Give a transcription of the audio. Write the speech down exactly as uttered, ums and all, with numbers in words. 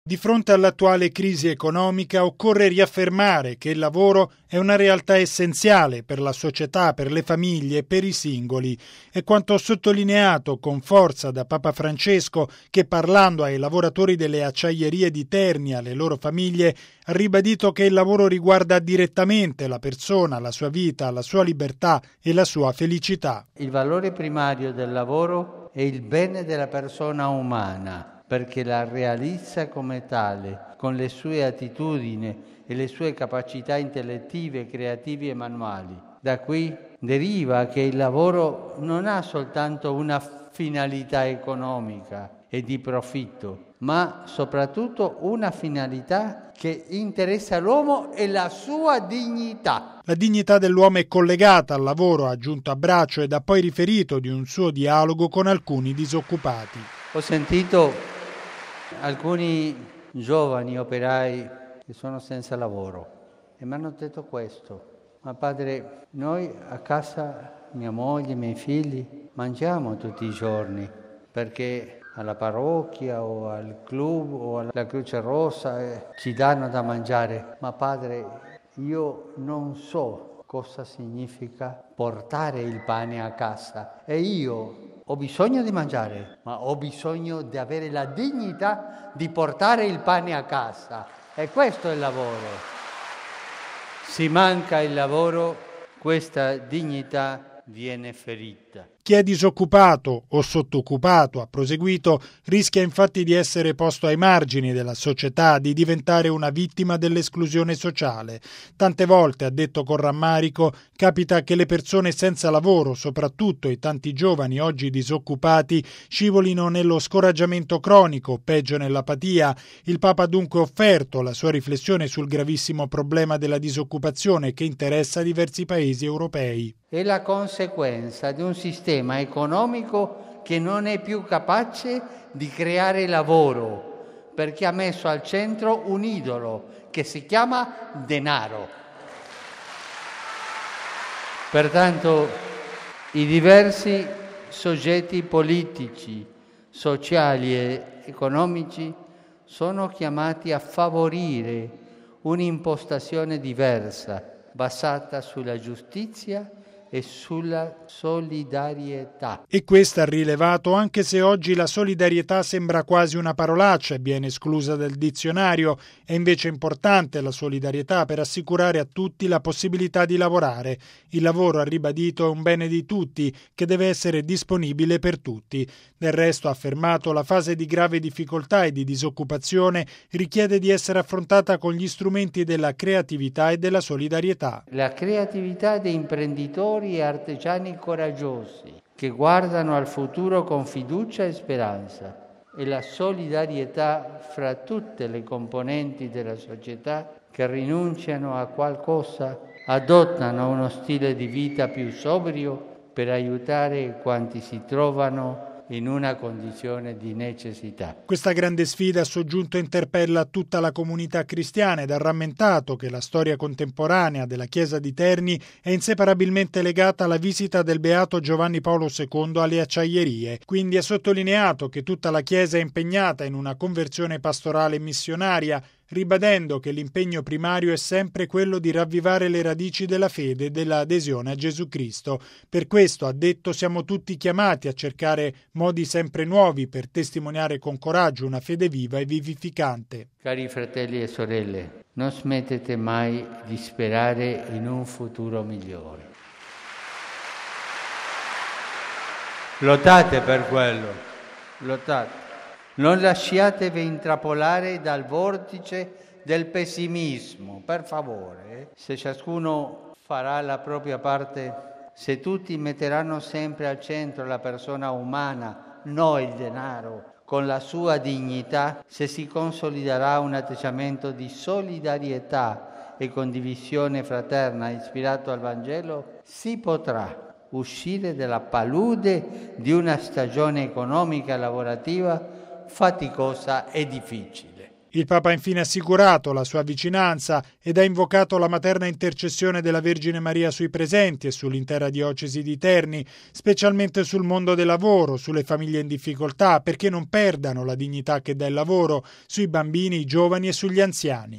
Di fronte all'attuale crisi economica occorre riaffermare che il lavoro è una realtà essenziale per la società, per le famiglie e per i singoli. È quanto sottolineato con forza da Papa Francesco, che parlando ai lavoratori delle acciaierie di Terni e alle loro famiglie ha ribadito che il lavoro riguarda direttamente la persona, la sua vita, la sua libertà e la sua felicità. Il valore primario del lavoro è il bene della persona umana, perché la realizza come tale, con le sue attitudini e le sue capacità intellettive, creative e manuali. Da qui deriva che il lavoro non ha soltanto una finalità economica e di profitto, ma soprattutto una finalità che interessa l'uomo e la sua dignità. La dignità dell'uomo è collegata al lavoro, ha aggiunto a Braccio ed ha poi riferito di un suo dialogo con alcuni disoccupati. Ho sentito alcuni giovani operai che sono senza lavoro e mi hanno detto questo: ma padre, noi a casa, mia moglie, i miei figli, mangiamo tutti i giorni perché alla parrocchia o al club o alla Croce Rossa eh, ci danno da mangiare, ma padre, io non so cosa significa portare il pane a casa e io ho bisogno di mangiare, ma ho bisogno di avere la dignità di portare il pane a casa. E questo è il lavoro. Se manca il lavoro, questa dignità viene ferita. Chi è disoccupato o sottoccupato, ha proseguito, rischia infatti di essere posto ai margini della società, di diventare una vittima dell'esclusione sociale. Tante volte, ha detto con rammarico, capita che le persone senza lavoro, soprattutto i tanti giovani oggi disoccupati, scivolino nello scoraggiamento cronico, peggio nell'apatia. Il Papa ha dunque offerto la sua riflessione sul gravissimo problema della disoccupazione che interessa diversi paesi europei. È la conseguenza di un sistema economico che non è più capace di creare lavoro, perché ha messo al centro un idolo che si chiama denaro. Pertanto i diversi soggetti politici, sociali e economici sono chiamati a favorire un'impostazione diversa, basata sulla giustizia e sulla solidarietà. E questo ha rilevato, anche se oggi la solidarietà sembra quasi una parolaccia e viene esclusa dal dizionario, è invece importante la solidarietà per assicurare a tutti la possibilità di lavorare. Il lavoro, ha ribadito, è un bene di tutti che deve essere disponibile per tutti. Del resto, ha affermato, la fase di grave difficoltà e di disoccupazione richiede di essere affrontata con gli strumenti della creatività e della solidarietà. La creatività dei imprenditori e artigiani coraggiosi che guardano al futuro con fiducia e speranza e la solidarietà fra tutte le componenti della società che rinunciano a qualcosa, adottano uno stile di vita più sobrio per aiutare quanti si trovano in una condizione di necessità. Questa grande sfida, ha soggiunto, interpella tutta la comunità cristiana ed ha rammentato che la storia contemporanea della Chiesa di Terni è inseparabilmente legata alla visita del Beato Giovanni Paolo secondo alle acciaierie. Quindi ha sottolineato che tutta la Chiesa è impegnata in una conversione pastorale e missionaria, ribadendo che l'impegno primario è sempre quello di ravvivare le radici della fede e dell'adesione a Gesù Cristo. Per questo, ha detto, siamo tutti chiamati a cercare modi sempre nuovi per testimoniare con coraggio una fede viva e vivificante. Cari fratelli e sorelle, non smettete mai di sperare in un futuro migliore. Lottate per quello, lottate. Non lasciatevi intrappolare dal vortice del pessimismo, per favore. Se ciascuno farà la propria parte, se tutti metteranno sempre al centro la persona umana, non il denaro, con la sua dignità, se si consoliderà un atteggiamento di solidarietà e condivisione fraterna ispirato al Vangelo, si potrà uscire dalla palude di una stagione economica e lavorativa faticosa e difficile. Il Papa ha infine assicurato la sua vicinanza ed ha invocato la materna intercessione della Vergine Maria sui presenti e sull'intera diocesi di Terni, specialmente sul mondo del lavoro, sulle famiglie in difficoltà, perché non perdano la dignità che dà il lavoro, sui bambini, i giovani e sugli anziani.